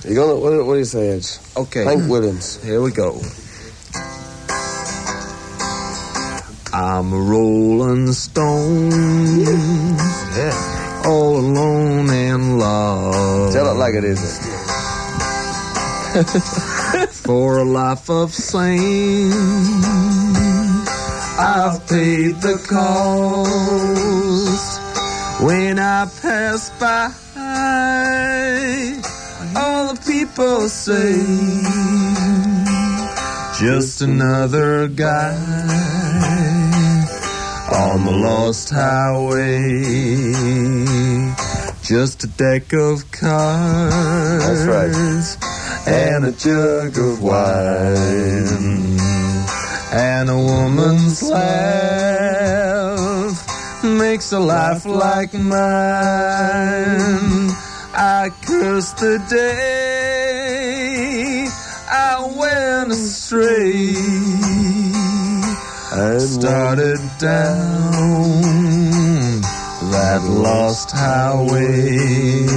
You gonna what do you say, Edge? Okay. Hank Williams. Here we go. I'm a rolling stone. Yeah. All alone in love. Tell it like it is. For a life of sin, I've paid the cost. When I pass by, all the people say, just another guy on the lost highway. Just a deck of cards. That's right. And a jug of wine. And a woman's laugh makes a life like mine. I curse the day I went astray and started down that lost highway.